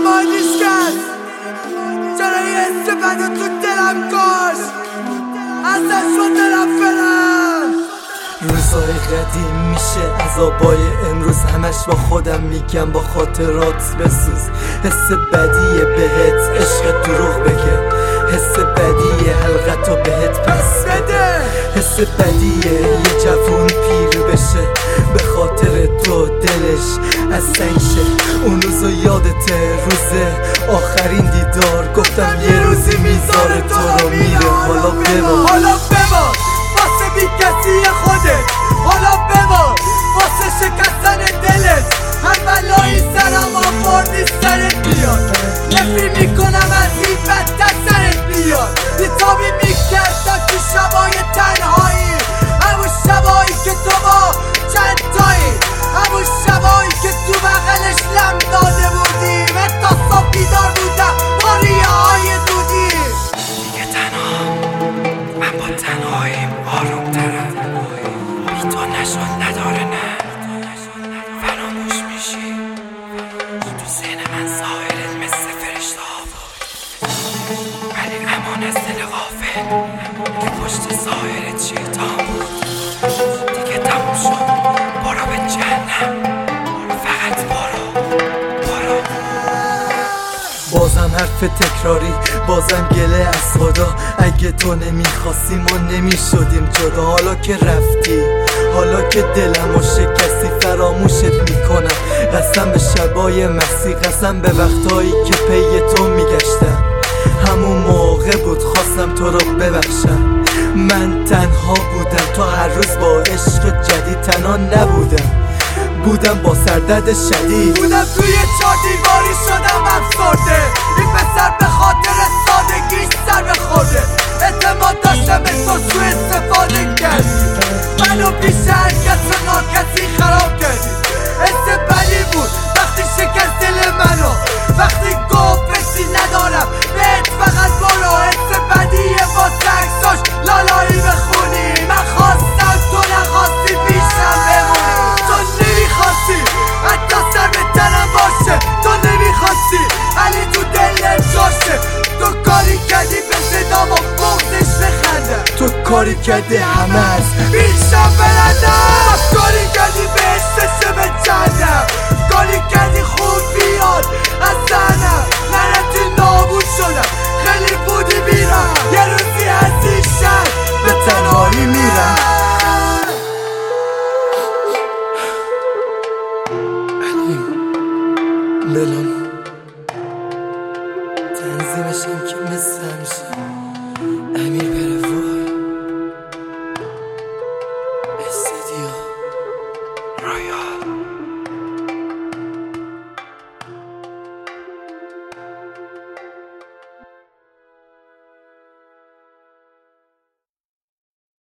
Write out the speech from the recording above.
مایدیش کرد چرا یه استفاده تو دلم کش ازش رو دلم فرم. روزای قدیم میشه عذابای امروز همش با خودم میگم با خاطرات بسوز. حس بدیه بهت عشق دروغ بگه، حس بدیه حلقتو بهت پس بده، حس بدیه یه جوون پیر بشه به خاطر تو دلش از سنگ شه. اون روزو یادته روز آخرین دیدار گفتم یه روزی میذاره تو رو میره. حالا ببار واسه بی کسی خودت، حالا ببار واسه شکستن دلت. هر بلایی سرم آوردی سرت بیاد، نفری میکنم از این بدتر سرت بیاد. بیتابی میکردم تو شبای تنهایی، همون شبایی که تو با چند تایی، همون شبایی که تو بغلش لم داده بودی. من تا صبح بیدار بودم با ریه های دودی. دیگه تنها من با تنهاییم آروم ترم، بی تو نشد نداره نه فراموش میشی. تو ذهن من ظاهرت مثل فرشته ها بود، ولی امان از دل غافل که پشت ظاهرت شیطان بود. دیگه تموم شد، برو به جهنم، فقط برو. بازم حرف تکراری، بازم گله از خدا. اگه تو نمیخواستی ما نمیشدیم جدا. حالا که رفتی، حالا که دلم و شکستی فراموشت میکنم. قسم به شبای مسیح، قسم به وقتایی که پی تو میگشتم. همون موقع بود خواستم تو رو ببخشم. من تنها بودم تو هر روز با عشق جدید. تنها نبودم، بودم با سردرد شدید، بودم توی 4 دیواری شدم افسرده. این پسر به خاطر سادگیش سر بخورده. اعتماد داشتم به تو سوء استفاده کردی، منو پیش هر کس و ناکسی خراب کردی. حس بدی بود وقتی شکست دل منو، وقتی گفتی ندارم بهت فقط برو. حس بدیه با عکساش لالایی بخونی. من خواستم تو نخواستی پیشم بمونی. تو نمیخواستی حتی سر به تنم باشه، تو نمیخواستی علی تو دلت جاشه. تو کاری کردی به صدام و بغزش بخندم، تو کاری کردی همه از پیشم برندم. کاری کردی بهشتش به جهنم، کاری کردی خون بیاد از ذهنم. لعنتی نابود شدم، خیلی بودی میرم، یه روزی از این شهر به تنهایی میرم. بلان تنظیمشم که مثل همیشه امیر بره وای استدیو رویال